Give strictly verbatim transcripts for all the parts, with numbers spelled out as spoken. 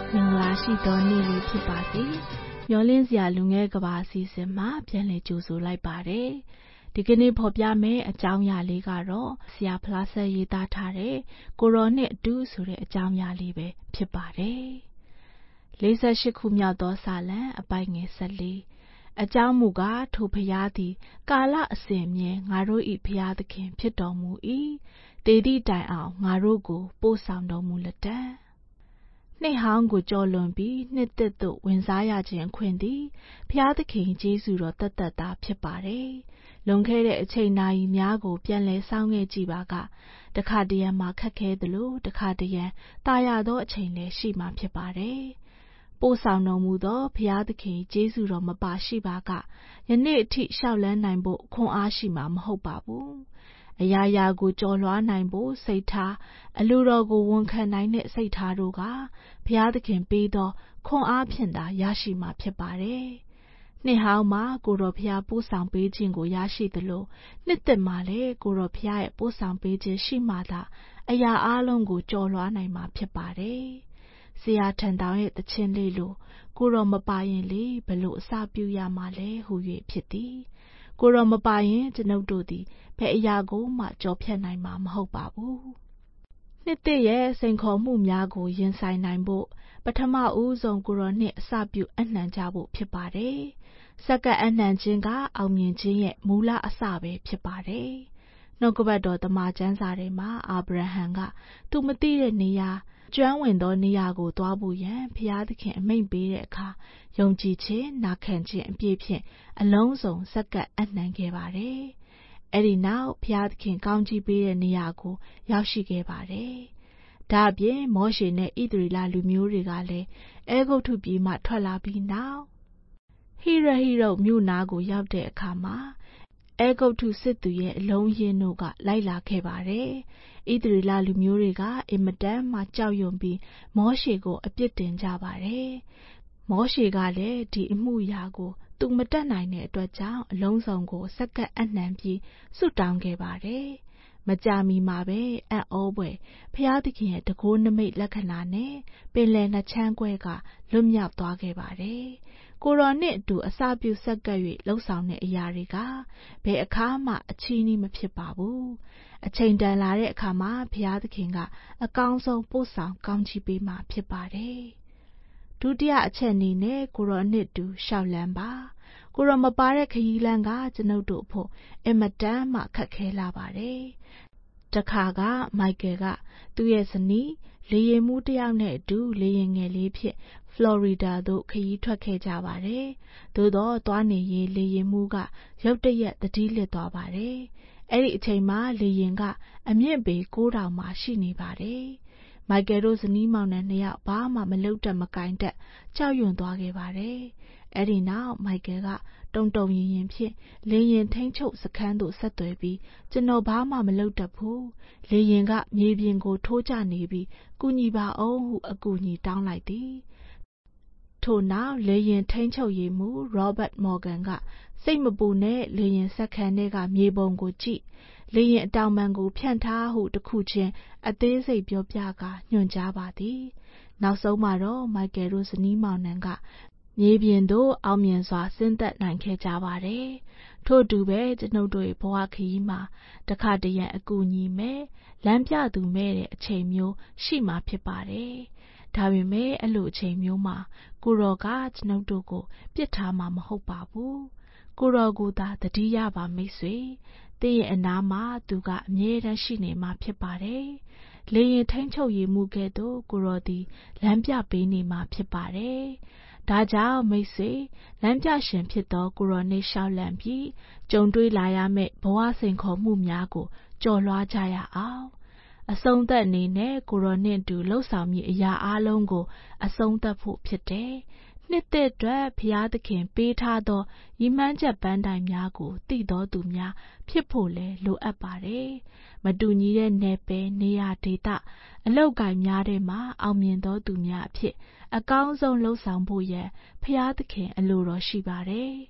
မင်္ဂလာရှိသောနေ့လေးဖြစ်ပါစေ။မျောလင်းစရာလူငယ်ကဘာအစီအစဉ်မှာပြန်လည်ကြိုဆိုလိုက်ပါတယ်။ဒီကနေ့ဖော်ပြမယ့်အကြောင်းအရာလေးကတော့ဆရာဖလားဆက်ရေးသားထားတဲ့ကိုရောနှစ်အတူဆိုတဲ့အကြောင်းအရာလေးပဲဖြစ်ပါတယ်။လေးဆယ့်ရှစ်ခုမြောက်သောစာလံအပိုင်ငယ်ဆယ်လေးအကြောင်းမူကားထိုဖျားသည်ကာလအစဉ်မြဲငါတို့၏ဖျားသခင်ဖြစ်တော်မူ၏။တေသည့်တိုင်အောင်ငါတို့ကိုပို့ဆောင်တော်မူလက်တံ။နှစ်ဟောင်းကိုကြော်လွန်ပြီးနှစ်သစ်သို့ဝင်စားရခြင်းအခွင့်သည်ဖျားသခင်ကျေးဇူးတော်တသက်သာဖြစ်ပါတယ်။လွန်ခဲ့တဲ့အချိန်နာရီများကိုပြန်လည်စောင့်ခဲ့ကြည့်ပါကတခါတရံမှာခက်ခဲသလိုတခါတရံတာယာသောအချိန်လည်းရှိမှဖြစ်ပါတယ်။ပို့ဆောင်တော်မူသောဖျားသခင်ကျေးဇူးတော်မပါရှိပါကယနေ့အထိရှောက်လန်းနိုင်ဖို့ခွန်အားရှိမှာမဟုတ်ပါဘူး။အရာရာကိုကြော်လွှားနိုင်ဖို့စိတ်ထားအလိုတော်ကိုဝန်ခံနိုင်တဲ့စိတ်ထားတို့ကဘုရားသခင်ပေးသောခွန်အားဖြင့်သာရရှိမှာဖြစ်ပါတယ်။နှစ်ဟောင်းမှာကိုတော်ဘုရားပို့ဆောင်ပေးခြင်းကိုရရှိသလိုနှစ်သက်မှာလည်းကိုတော်ဘုရားရဲ့ပို့ဆောင်ပေးခြင်းရှိမှသာအရာအလုံးကိုကြော်လွှားနိုင်မှာဖြစ်ပါတယ်။ဆရာထံတောင်ရဲ့တခြင်းလေးလိုကိုတော်မပါရင်လေဘလို့အစပြုရမှာလဲဟူ၍ဖြစ်သည်။ကိုတော်မပါရင်ကျွန်ုပ်တို့သည်ဘယ်အရာကိုမှကြော်ဖြတ်နိုင်မှာမဟုတ်ပါဘူး။နှစ်သစ်ရဲ့စိန်ခေါ်မှုများကိုရင်ဆိုင်နိုင်ဖို့ပထမဦးဆုံးကိုတော်နှစ်အစပြုအနှံကြဖို့ဖြစ်ပါတယ်။စက္ကအနှံခြင်းကအောင်မြင်ခြင်းရဲ့မူလအစပဲဖြစ်ပါတယ်။နှုတ်ကပတ်တော်တမန်ကျမ်းစာထဲမှာအာဗြဟံကသူမသိတဲ့နေရာကျွမ်းဝင်သောနေရာကိုသွားဖို့ရန်ဘုရားသခင်အမိန့်ပေးတဲ့အခါယုံကြည်ခြင်းနာခံခြင်းအပြည့်ဖြင့်အလုံးစုံစက္ကအနှံခဲ့ပါတယ်။အဲ့ဒီနောက်ဘုရားသခင်ကောင်းကြီးပေးတဲ့နေရာကိုရောက်ရှိခဲ့ပါတယ်။ဒါ့အပြင်မောရှေနဲ့ဣသရေလလူမျိုးတွေကလည်းအဲဂုတ္တုပြည်မှထွက်လာပြီးနောက်ဟိရဟိရုမြို့နာကိုရောက်တဲ့အခါမှာအဲဂုတ္တုစစ်သူရဲ့အလုံးရင်းတို့ကလိုက်လာခဲ့ပါတယ်။ဣသရေလလူမျိုးတွေကအင်မတန်မှကြောက်ရွံ့ပြီးမောရှေကိုအပြစ်တင်ကြပါတယ်။မောရှေကလည်းဒီအမှုရာကိုသူမတတ်နိုင်တဲ့အတွက်ကြောင့်အလုံးစုံကိုစက္ကအနှံပြီးဆုတောင်းခဲ့ပါတယ်။မကြာမီမှာပဲအံ့ဩဖွယ်ဘုရားသခင်ရဲ့တန်ခိုးနမိတ်လက္ခဏာနဲ့ပင်လယ်နှစ်ချမ်းကွဲကလွတ်မြောက်သွားခဲ့ပါတယ်။ကိုတော်နဲ့အတူအစပြုဆက်ကပ်၍လှုပ်ဆောင်တဲ့အရာတွေကဘယ်အခါမှအချီးနှီးမဖြစ်ပါဘူး။အချိန်တန်လာတဲ့အခါမှာဘုရားသခင်ကအကောင်းဆုံးပို့ဆောင်ကောင်းချီးပေးမှာဖြစ်ပါတယ်။ဒုတိယအချက်အနေနဲ့ကိုတော်နှစ်တူရှောက်လန်းပါ။ကိုတော်မပါတဲ့ခရီးလမ်းကကျွန်ုပ်တို့ဖို့အင်မတန်မှခက်ခဲလာပါတယ်။တခါကမိုက်ကယ်ကသူ့ရဲ့ဇနီးလေယာဉ်မှူးတစ်ယောက်နဲ့အတူလေယာဉ်ငယ်လေးဖြင့်ဖလော်ရီဒါသို့ခရီးထွက်ခဲ့ကြပါတယ်။သို့တော့သွားနေရေးလေယာဉ်မှူးကရုတ်တရက်သတိလစ်သွားပါတယ်။အဲ့ဒီအချိန်မှာလေယာဉ်ကအမြင့်ပေကိုးထောင်မှာရှိနေပါတယ်။မိုက်ကယ်တို့ဇနီးမောင်နှံနှစ်ယောက်ဘာမှမလုပ်တတ်မကင်တတ်ကြောက်ရွံ့သွားခဲ့ပါတယ်။အဲ့ဒီနောက်မိုက်ကယ်ကတုံတုံရင်ရင်ဖြင့်လေယာဉ်ထိန်းချုပ်စခန်းသို့ဆက်သွယ်ပြီးကျွန်တော်ဘာမှမလုပ်တတ်ဘူး။လေယာဉ်ကမြေပြင်ကိုထိုးကျနေပြီးကူညီပါအောင်ဟုအကူအညီတောင်းလိုက်သည်။ထို့နောက်လေယာဉ်ထိန်းချုပ်ရေးမှူးရောဘတ်မော်ဂန်ကစိတ်မပူနဲ့လေယာဉ်စက္ခန်းထဲကမြေပုံကိုကြည့်လေယာဉ်အတောင်ပံကိုဖြန့်ထားဟုတခုချင်းအသေးစိတ်ပြောပြကညွှန်ကြားပါသည်။နောက်ဆုံးမှာတော့မိုက်ကယ်တို့ဇနီးမောင်နှံကမြေပြင်သို့အောင်မြင်စွာဆင်းသက်နိုင်ခဲ့ကြပါတယ်။ထို့တူပဲကျွန်ုပ်တို့ရဲ့ဘဝခရီးမှာတခါတရံအကူအညီမဲ့လမ်းပြသူမဲ့တဲ့အချိန်မျိုးရှိမှာဖြစ်ပါတယ်။ဒါပေမဲ့အဲ့လိုအချိန်မျိုးမှာကိုတော်ကကျွန်ုပ်တို့ကိုပြစ်ထားမှာမဟုတ်ပါဘူး။ကိုတော်ကိုသာတတိယပါမိတ်ဆွေ။သင်ရဲ့အနားမှာသူကအမြဲတမ်းရှိနေမှာဖြစ်ပါတယ်။လေရင်ထိန်းချုပ်ရေးမှုကဲ့သို့ကိုတော်သည်လမ်းပြပေးနေမှာဖြစ်ပါတယ်။ဒါကြောင့်မိတ်ဆွေလမ်းပြရှင်ဖြစ်သောကိုတော်နှင့်ရှောက်လန့်ပြီးကြုံတွေ့လာရမယ့်ဘဝစိန်ခေါ်မှုများကိုကျော်လွှားကြရအောင်။အဆုံးသတ်အနေနဲ့ကိုတော်နှင့်အတူလှုပ်ဆောင်မည့်အရာအလုံးကိုအဆုံးသတ်ဖို့ဖြစ်တယ်။နှစ်သက်အတွက်ဘုရားသခင်ပေးထားသောရည်မှန်းချက်ပန်းတိုင်များကိုသိတော်သူများဖြစ်ဖို့လဲလိုအပ်ပါတယ်။မတူညီတဲ့နယ်ပယ်နေရာဒေသအလောက်ကိုင်များထဲမှာအောင်မြင်သောသူများအဖြစ်အကောင်းဆုံးလှုပ်ဆောင်ဖို့ရန်ဘုရားသခင်အလိုတော်ရှိပါတယ်။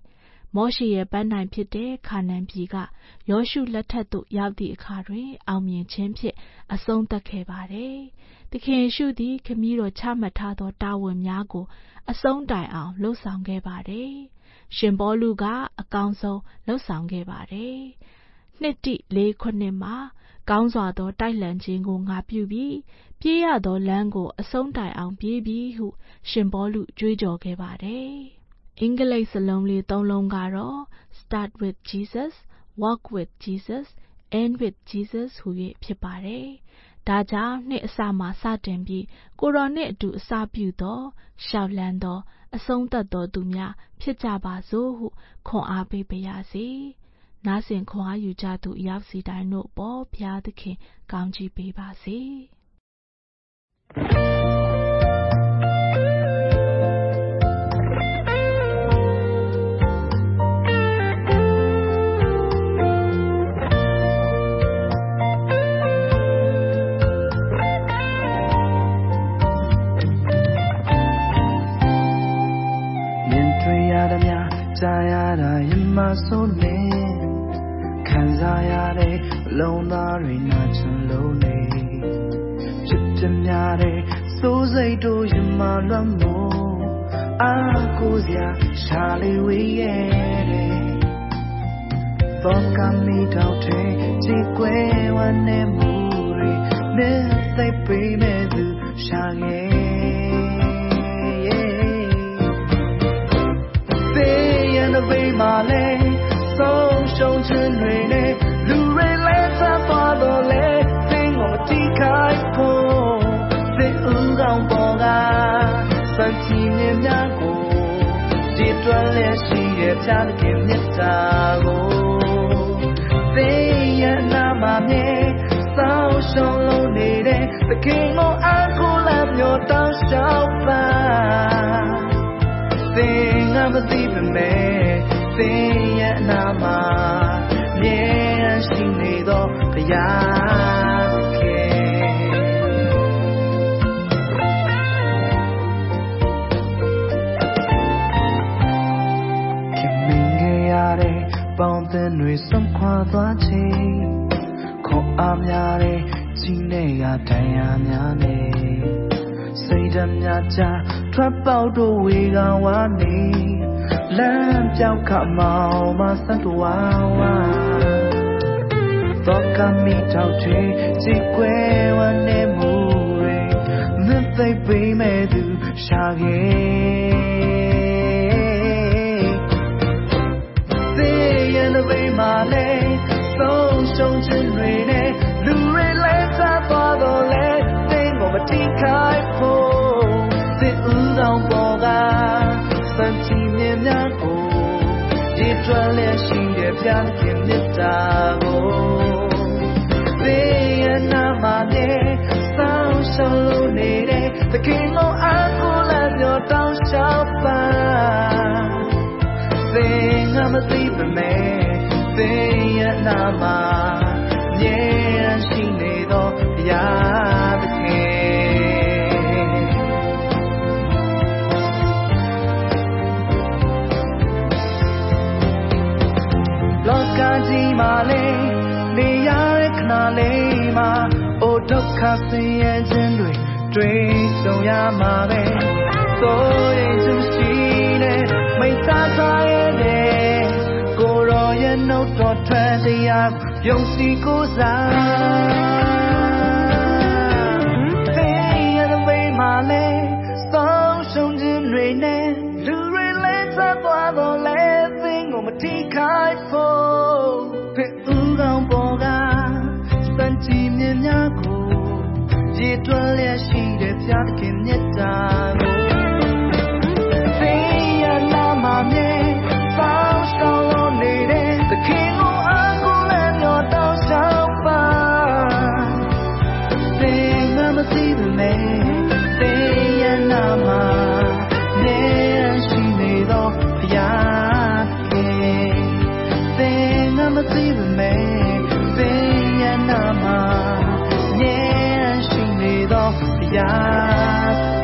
မောရှေရဲ့ပန်းတိုင်ဖြစ်တဲ့ခါနာန်ပြည်ကယောရှုလက်ထက်သို့ရောက်သည့်အခါတွင်အောင်မြင်ခြင်းဖြင့်အဆုံးသတ်ခဲ့ပါတယ်။သခင်ယေရှုသည်ခမည်းတော်ချမှတ်ထားသောတာဝန်များကိုအဆုံးတိုင်အောင်လုပ်ဆောင်ခဲ့ပါတယ်။ရှင်ပေါလုကအကောင်းဆုံးလုပ်ဆောင်ခဲ့ပါတယ်။နှစ်တိလေးခုနှစ်မှာကောင်းစွာသောတိုက်လှန်ခြင်းကိုငါပြုပြီးပြေးရသောလမ်းကိုအဆုံးတိုင်အောင်ပြေးပြီးဟုရှင်ပေါလုကြွေးကြော်ခဲ့ပါတယ်။အင်္ဂလိပ်စလုံးလေးသုံးလုံးကတော့ Start with Jesus, Walk with Jesus, End with Jesus ဟူ၍ဖြစ်ပါတယ်။ဒါကြောင့်နှစ်အစမှစတင်ပြီးကိုတော်နှင့်အတူအစပြုသောရှောက်လန်းသောအဆုံးသတ်သောသူများဖြစ်ကြပါစို့ဟုခွန်အားပေးပါရစေ။နားဆင်ခွန်အားယူကြသူအရောက်စီတိုင်းတို့ပေါ်ဘုရားသခင်ကောင်းချီးပေးပါစေ။ကြားရတာရင်မဆုံးနဲ့ခံစားရတဲ့လုံသားတွေနာချင်လို့နေဖြစ်ပြများတဲ့စိုးစိတ်တို့ရင်မလွတ်မို့အာကိုစရာရှာလေးဝေးရဲ့သောကမိတော့တဲ့ကြည်ကွယ်ဝမ်းနဲ့မူတွေနဲ့သိပေးမဲ့သူရှာရဲ့မာလေဆုံးရှုံးခြင်းတွေနဲ့လူတွေလဲဆက်သွားတော့လေသင်ကိုမတိခိုက်ဖို့သင်ဦးကောင်းပေါ်ကစံချီမြင်များကိုဒီတွက်လဲရှိရဲ့ပြားခင်မြတ်တာကိုသင်ရဲ့နာမမြေဆုံးရှုံးလို့နေတဲ့သခင်ကိုအခုလည်းမျိုးတောင်းလျှောက်ပါသင်ကမသိပေမဲ့သင်ရဲ့အနာမှာမြဲရှိနေသောဘုရားသခင်ခင်မင်ခဲ့ရတဲ့ပေါင်းသင်တွေဆုံးခွာသွားခြင်းခေါ်အားများတဲ့ကြီးနေရတရားများနဲ့စိတ်ဓာတ်များချထွက်ပေါက်တို့ဝေကဝါနေလမ်းပြောင်းခမောင်မဆတ်ဝါဝါသောကမိတောက်ချေကြည်ကွယ်ဝနေမှုတွေမြတ်သိပေးမဲ့သူရှာခဲ့သေရန်ဝေးမာလေဆုံးရှုံးခြင်းတွေနဲ့လူတွေလဲစားသွားတော့လေသင်ကိုမတိခိုက်ဖို့သင်ဦးတော်ပေါ်ကစံချီမြင်များကိုဒီတွက်လဲရှိတဲ့ပြားခင်မြတ်တာကိုသေရနာမနဲ့ဆောင်းရှုံးလို့နေတဲ့သခင်ကိုအခုလည်းပြောတောင်းလျှောက်ပါသင်ကမသိပေမဲ့သင်ရဲ့နာမမြဲရှိနေသောဘုရားသခင်လောကကြီးမှာလေနေရတဲ့ခဏလေးမှာအိုဒုက္ခဆင်းရဲခြင်းတွေတွေ့ကြုံရမှာပဲသို့ရင်သူရှိတဲ့မိစ္ဆာထားရဲ့ကိုရောရဲ့နှုတ်တော်ထွက်တရားယုံကြည်ကိုးစားသင်ရဲ့ဝေးမှာလေဆုံးရှုံးခြင်းတွေနဲ့လူတွေလဲဆက်သွားတော့လေသင်ကိုမထိခိုက်ဖို့ဖြစ်ဦးကောင်းပေါ်ကစံချီမြင်များကိုရေတွက်လျက်ရှိတဲ့ပြားခင်မြတ်တာကိုသင်ရဲ့နာမမြေဆောင်းရှောင်းလို့နေတဲ့သခင်ကိုအခုလည်းပြောတောင်းလျှောက်ပါသင်ကမသိပေမဲ့သင်ရဲ့နာမနေရှိနေသောဘုရားခင်သင်ကမသိပေမဲ့သင်ရဲ့နာမနေရှိနေသောဘုရား